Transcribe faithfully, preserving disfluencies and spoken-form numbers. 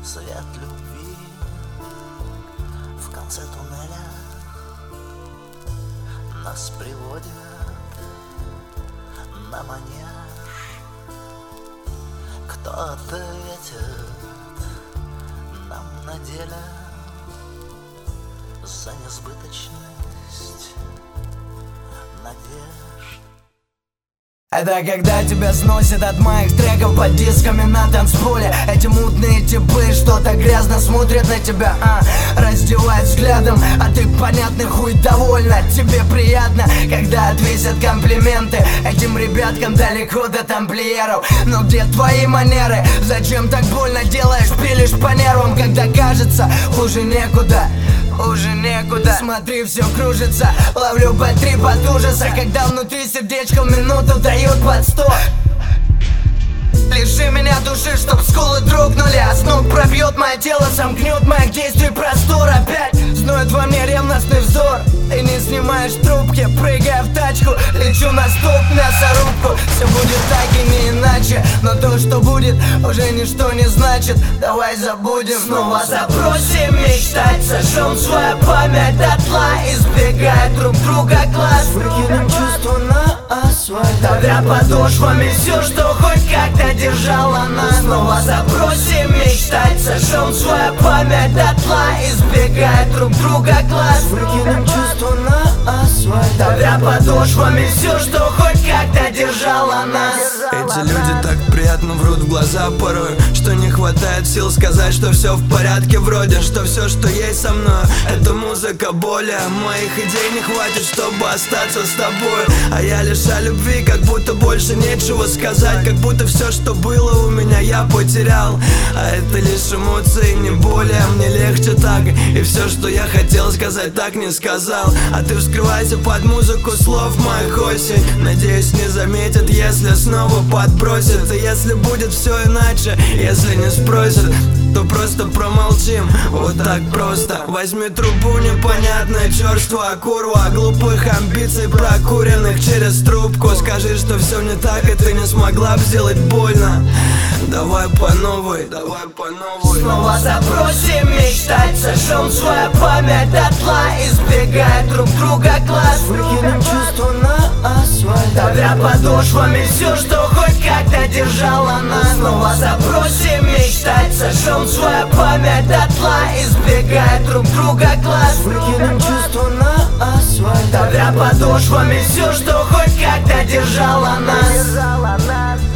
Свет любви в конце туннеля нас приводит на манеж. Кто ответит нам на деле за несбыточность надежд? Это когда тебя сносит от моих треков под дисками на танцполе. Эти мутные типы что-то грязно смотрят на тебя, а, раздевают взглядом, а ты понятный хуй довольна. Тебе приятно, когда отвесят комплименты этим ребяткам далеко до тамплиеров. Но где твои манеры? Зачем так больно делаешь, пилишь по нервам, когда кажется хуже некуда? Уже некуда. Смотри, все кружится. Ловлю бэт-трип от ужаса, когда внутри сердечко в минуту дает под сто. Лиши меня души, чтоб скулы дрогнули, а с ног пробьет мое тело, сомкнет моих действий простор. Опять сноет во мне ревностный взор. Ты не снимаешь трубки, прыгая в тачку, лечу на стоп, мясорубку. Все будет так и не иначе, но то, что будет, уже ничто не значит. Давай забудем, снова забросим мечтать, сожжем свою память дотла, избегая друг друга глаз. Выкинем чувство на асфальт, давя подошвами все, что хоть как-то держала нас. Снова забросим мечтать, сожжем свою память дотла, избегая друг друга глаз. Выкинем чувство на асфальт, давя подошвами все, что хоть как-то держала нас. Эти люди так приятно врут в глаза порой, что не хватает сил сказать, что все в порядке вроде, что все, что есть со мной, это музыка боли. Моих идей не хватит, чтобы остаться с тобой, а я лишь о любви, как будто больше нечего сказать, как будто все, что было у меня, я потерял. А это лишь эмоции, не более. Мне легче так, и все, что я хотел сказать, так не сказал. А ты вскрывайся под музыку слов моих осень. Надеюсь, не заметят, если снова подбросит. И если будет все иначе, если не спросят, то просто промолчим, вот так просто. Возьми трубу, непонятное черство, курва глупых амбиций, прокуренных через трубку. Скажи, что все не так, и ты не смогла б сделать больно. Давай по новой, давай по новой. Снова забросим мечтать, сожжем свою память дотла, избегая друг друга глаз. Выкинем чувство на асфальт, давя подошвами все, что хоть как-то держала нас. Снова забросим мечтать, сожжем свою память дотла, избегая друг друга глаз. Выкинем чувство на асфальт, давя подошвами все, что хоть как-то держала нас.